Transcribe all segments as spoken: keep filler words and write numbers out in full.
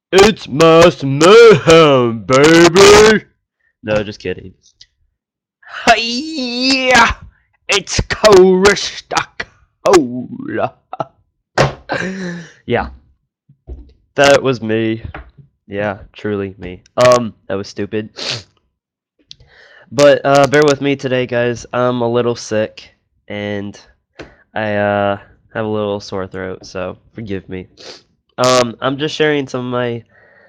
It's Mass Mayhem, baby! No, just kidding. Hiya! It's Calista Cola. Yeah, that was me. Yeah, truly me. Um, that was stupid. But uh, bear with me today, guys. I'm a little sick, and I uh, have a little sore throat, so forgive me. Um, I'm just sharing some of my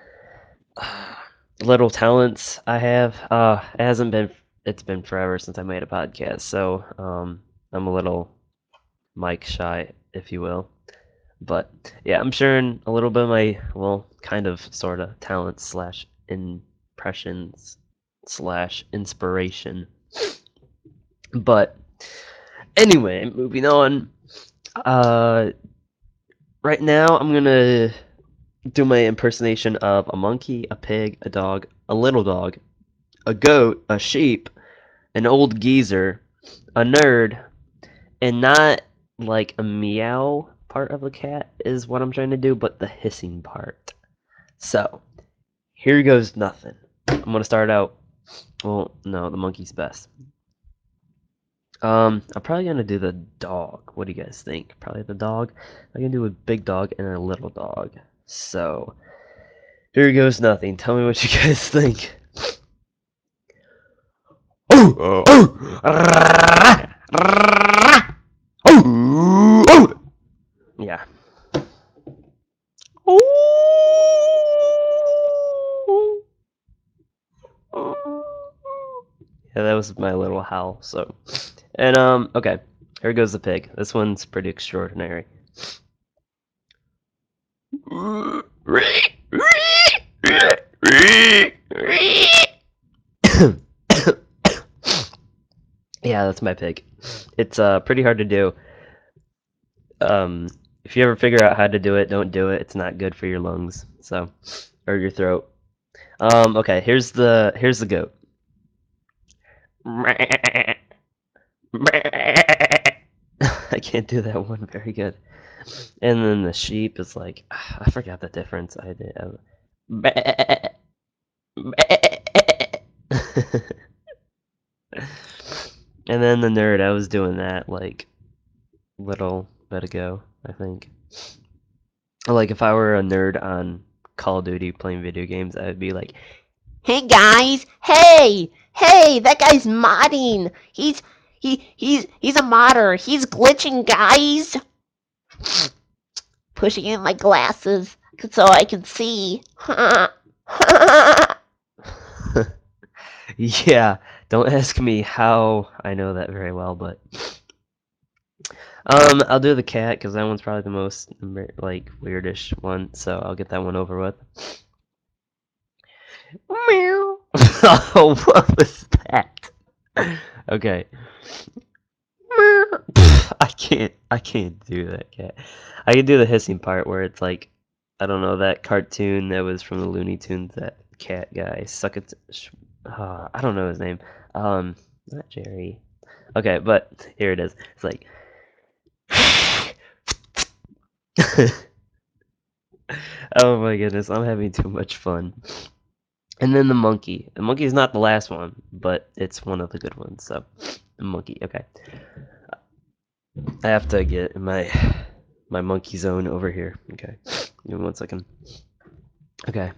little talents I have. Uh, it hasn't been. It's been forever since I made a podcast, so um, I'm a little mic shy, if you will. But yeah, I'm sharing a little bit of my, well, kind of, sort of talents slash impressions slash inspiration. But anyway, moving on. Uh, right now I'm gonna do my impersonation of a monkey, a pig, a dog, a little dog, a goat, a sheep, an old geezer, a nerd, and not like a meow part of the cat is what I'm trying to do, but the hissing part. So, here goes nothing. I'm gonna start out. Well, no, the monkey's best. Um, I'm probably gonna do the dog. What do you guys think? Probably the dog. I'm gonna do a big dog and a little dog. So, here goes nothing. Tell me what you guys think. Yeah. Yeah, that was my little howl. So, and um, okay, here goes the pig. This one's pretty extraordinary. Yeah, that's my pig. It's uh pretty hard to do. Um, if you ever figure out how to do it, don't do it. It's not good for your lungs, so, or your throat. Um, okay, here's the here's the goat. I can't do that one very good. And then the sheep is like, I forgot the difference. I did. And then the nerd, I was doing that like little bit ago, I think. Like if I were a nerd on Call of Duty playing video games, I would be like, Hey guys, hey, hey, that guy's modding. He's he he's he's a modder. He's glitching, guys. Pushing in my glasses so I can see. yeah, don't ask me how I know that very well, but um, I'll do the cat because that one's probably the most like weirdish one, so I'll get that one over with. Meow. Oh, what was that? Okay. I can't. I can't do that cat. I can do the hissing part where it's like, I don't know, that cartoon that was from the Looney Tunes. That cat guy, suck it. Uh, I don't know his name. Um, not Jerry. Okay, but here it is. It's like. Oh my goodness, I'm having too much fun. And then the monkey. The monkey is not the last one, but it's one of the good ones. So, the monkey. Okay. I have to get in my my monkey zone over here. Okay. Give me one second. Okay.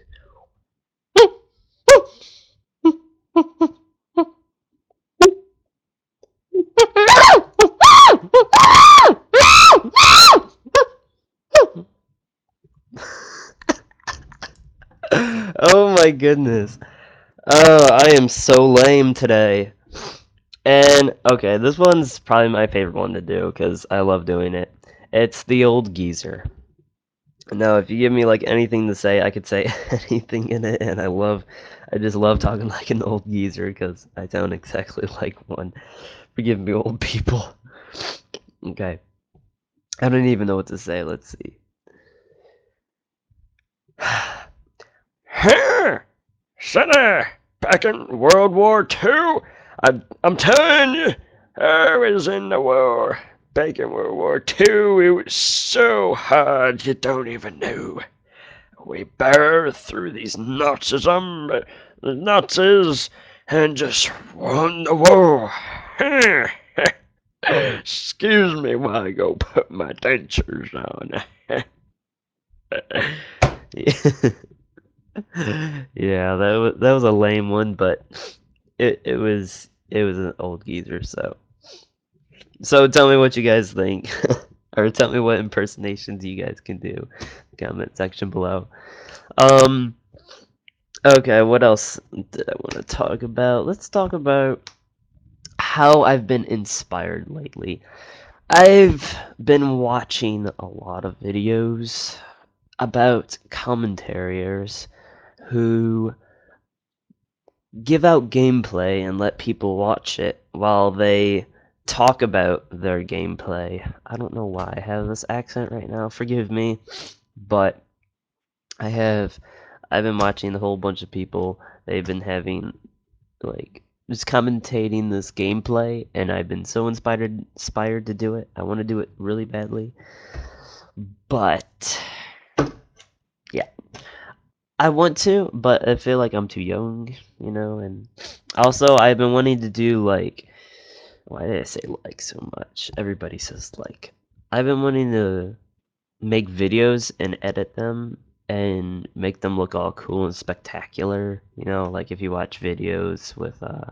Oh my goodness. Oh, I am so lame today. And, okay, this one's probably my favorite one to do because I love doing it. It's the old geezer. Now, if you give me, like, anything to say, I could say anything in it, and I love, I just love talking like an old geezer because I sound exactly like one. Forgive me, old people. Okay. I don't even know what to say. Let's see. Here! Sinner! Back in World War Two, I, I'm telling you, I was in the war. Back in World War Two, it was so hard you don't even know. we bear through these Nazism, the Nazis, and just won the war. Excuse me while I go put my dentures on. Yeah, that was that was a lame one, but it it was it was an old geezer. So so tell me what you guys think, or tell me what impersonations you guys can do. Comment section below. Um. Okay, what else did I want to talk about? Let's talk about how I've been inspired lately. I've been watching a lot of videos about commentariers who give out gameplay and let people watch it while they talk about their gameplay. I don't know why I have this accent right now, forgive me, but I have I've been watching a whole bunch of people. They've been having like just commentating this gameplay, and I've been so inspired inspired to do it. I want to do it really badly, but yeah, I want to, but I feel like I'm too young, you know. And also, I've been wanting to do like, why did I say like so much? Everybody says like. I've been wanting to make videos and edit them and make them look all cool and spectacular. You know, like if you watch videos with uh,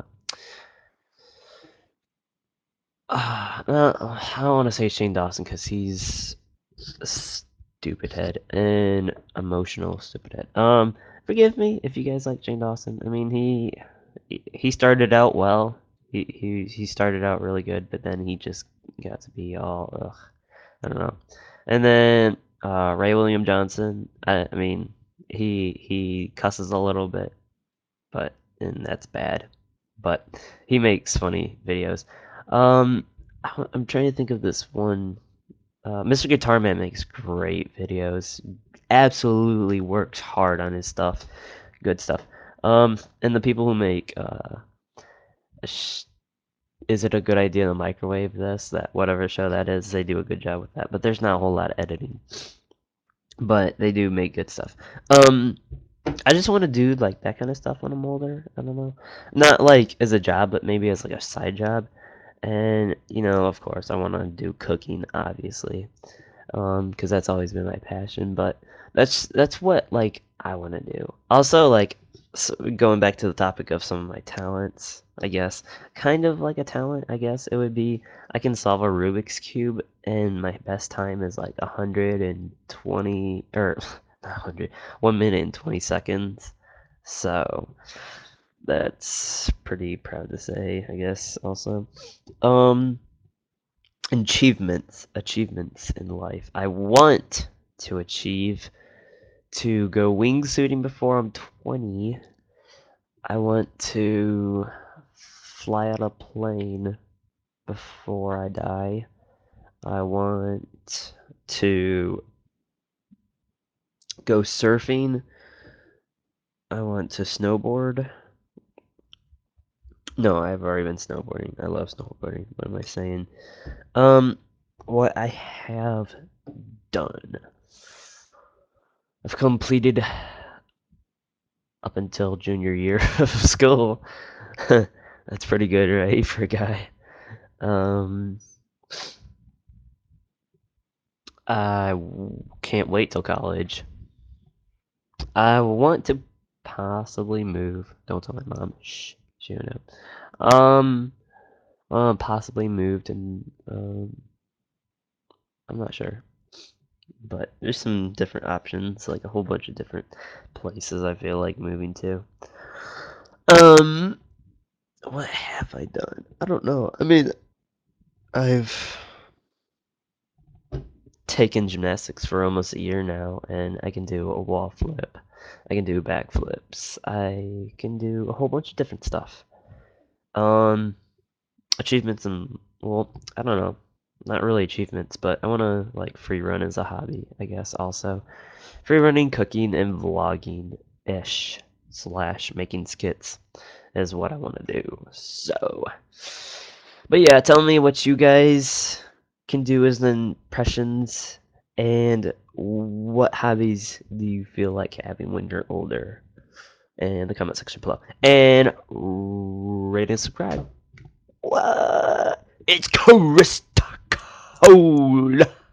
uh, uh I don't want to say Shane Dawson because he's a stupid head and emotional stupid head. Um, forgive me if you guys like Shane Dawson. I mean, he he started out well. He he he started out really good, but then he just got to be all ugh. I don't know. And then uh, Ray William Johnson. I, I mean, he he cusses a little bit, but and that's bad. But he makes funny videos. Um, I- I'm trying to think of this one. Uh, Mister Guitar Man makes great videos. Absolutely works hard on his stuff. Good stuff. Um, and the people who make uh, sh- is it a good idea to microwave this? That whatever show that is, they do a good job with that. But there's not a whole lot of editing. But they do make good stuff. Um, I just want to do like that kind of stuff when I'm older. I don't know, not like as a job, but maybe as like a side job. And you know, of course, I want to do cooking, obviously, um, because that's always been my passion. But that's that's what like I want to do. Also, like so going back to the topic of some of my talents, I guess, kind of like a talent, I guess it would be I can solve a Rubik's cube, and my best time is like a hundred and twenty or not hundred, one minute and twenty seconds. So that's pretty proud to say, I guess. Also, um, achievements, achievements in life. I want to achieve to go wingsuiting before I'm twenty. I want to fly out a plane before I die. I want to go surfing. I want to snowboard. No, I've already been snowboarding. I love snowboarding. What am I saying? Um, what I have done. I've completed up until junior year of school. That's pretty good, right, for a guy? Um, I w- can't wait till college. I want to possibly move. Don't tell my mom. Shh, she don't know. Um, uh, possibly move to. Um, I'm not sure, but there's some different options, like a whole bunch of different places. I feel like moving to. Um, what have I done? I don't know. I mean, I've taken gymnastics for almost a year now, and I can do a wall flip. I can do backflips. I can do a whole bunch of different stuff. Um, achievements and well, I don't know, not really achievements, but I want to like free run as a hobby, I guess. Also, free running, cooking, and vlogging ish slash making skits is what I want to do. So, but yeah, tell me what you guys can do as impressions And what hobbies do you feel like having when you're older? In the comment section below. And rate and subscribe. What? It's Chris Cole.